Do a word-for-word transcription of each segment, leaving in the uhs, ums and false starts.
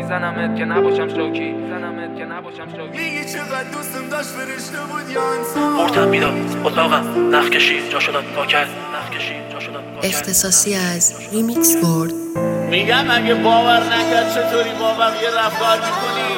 میزنمت که نباشم شوکی میزنمت که نباشم شوکی میگی چقدر دوستم داشت فرشته بود یا انسان بردم بیداد اتاقم نخ کشید جا شدم پاکت نخ کشید جا شدم پاکت اختصاصی از ریمیکس بورد. میگم اگه باور نکرد چطوری با بقیه رفتار میکنی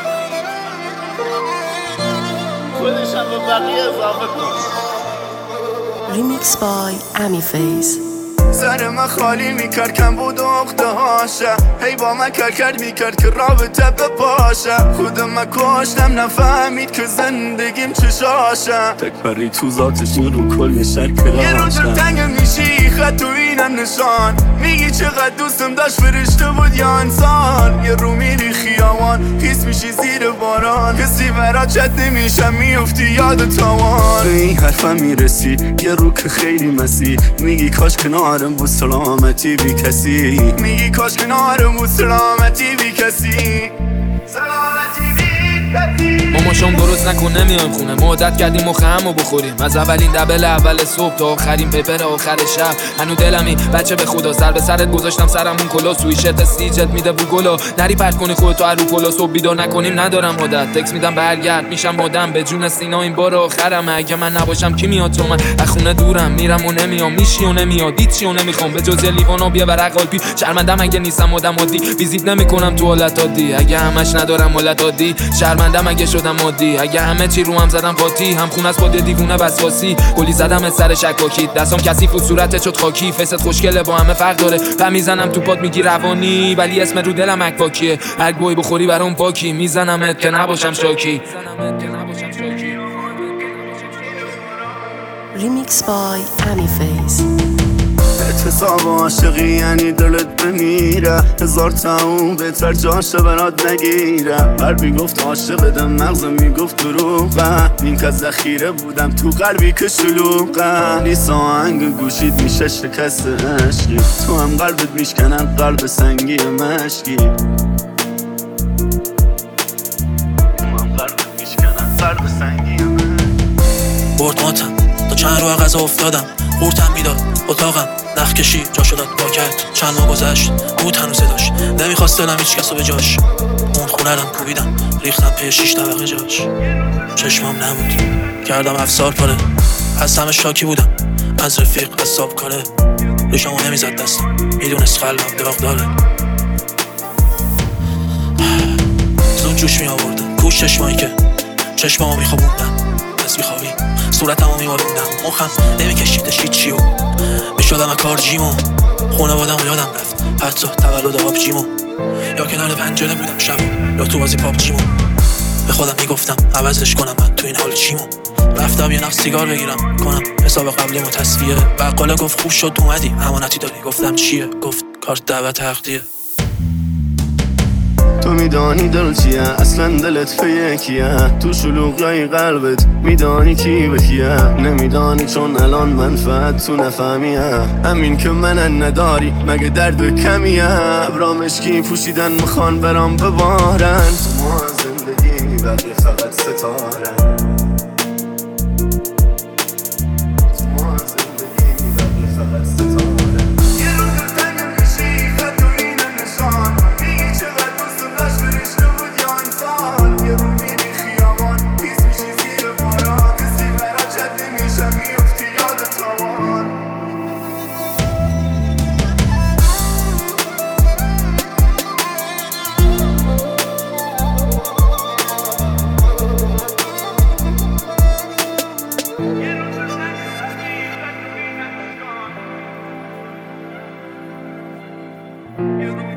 خودشم به بقیه اضافه کن. ریمیکس بای امی فیز. سر من خالی میکرد کم بود و اخته هاشه هی با من کل کرد میکرد که رابطه بپاشه خودم من کشتم نفهمید که زندگیم چشاشه تک پری تو ذاتش رو کل شهر کراشم یه رو تو تنگ میشی خط و اینم نشان میگی چقدر دوستم داشت فرشته بود یا انسان یه رو میری خیامان حس میشی زیر باران کسی برات چت نمیشم میفتی یاد تاوان به این حرفم میرسی یه رو که خیلی مسیح میگی کاش کنارم بود سلامتی بی کسی میگی کاش کنارم بود سلامتی بی کسی سلامتی بی کسی ماماشم درست نکن نمیایم خونه مدت کردیم مخ همو بخوریم از اولین دبل اول صبح تا آخرین پیپر آخر شب هنو دلمی بچه به خدا سر به سرت گذاشتم سرمون کلا سویشت استیجت میده بو گلا نری پرت کنی خودتو رو پلا صبح بیدار نکنیم ندارم عادت تکس میدم برگرد میشم مادم به جون سینا این بار آخرم اگه من نباشم کی میاد تو من از خونه دورم میرم و نمیام میشی و نمیاد هیچی و نمیخوام به جز لیوانو بیا بر قلبی شرمندم اگه نیستم آدم عادی ویزیت نمیکنم تو حالت عادی اگه همش ندارم حالت عادی شرمندم اگه شدم عادی اگه همه چی رو هم زدم قاطی هم خون از خود دیوونه وسواسی کلی زدم از سر شکاکی دستام کثیف و صورتت شد خاکی فست خوشگله با همه فرق داره و میزنم تو پات میگی روانی ولی اسم رو دلم اکواکیه هر گوی بخوری برام پاکی میزنمت که نباشم شاکی ریمیکس بای امی فیز. اعتصاب عاشقی یعنی دلت بمیره هزار تاون بهتر جاشه برات نگیره قلبی گفت عاشقتم مغزم میگفت دروغه این که ذخیره بودم تو قلبی که شلوغه نیست آهنگ گوشید میشه شکست عشقی تو هم قلبت میشکنن قلب سنگی مشکی تو هم قلبت میشکنن قلب سنگی مشکی برد ماتم تا چند رو غذا افتادم بردم بیداد اتاقم نخ کشی جا شداد پاکت چند ماه گذشت بود هنوز صداش نمیخواست دلم هیچ کسو به جاش اون خونه رم کوبیدم ریختم پی شیش طبقه جاش چشمام نبود کردم افسار پاره از همه شاکی بودم از رفیق از صاحب کاره ریشمو نمیزد دستم میدونست قلبم داغ داره زود جوش می آوردم کوش چشمایی که چشمامو میخوابوندم از بیخوابی صورتمو میماروندم مخم نمیکشیدش هیچیو میشدم اکار جیمو خونوادم یادم رفت حتی تولد آب جیمو یا کنار پنجره بودم شب یا تو بازی پاپ جیمو به خودم میگفتم عوضش کنم من تو این حال چیمو رفتم یه نخ سیگار بگیرم کنم حساب قبلیمو تصفیه بقاله گفت خوش شد اومدی امانتی داری گفتم چیه گفت کارت دعوت حقیه تو میدانی دل چیه اصلا دلت فیکیه تو شلوغای قلبت میدانی کی به کیه نمیدانی چون الان منفعت تو نفهمیه همین که من نداری مگه درد کمیه ابرامشکی پوشیدن میخوان برام ببارن تو ما زندگی بقیه فقط ستاره تو ما زندگی بقیه فقط ستاره You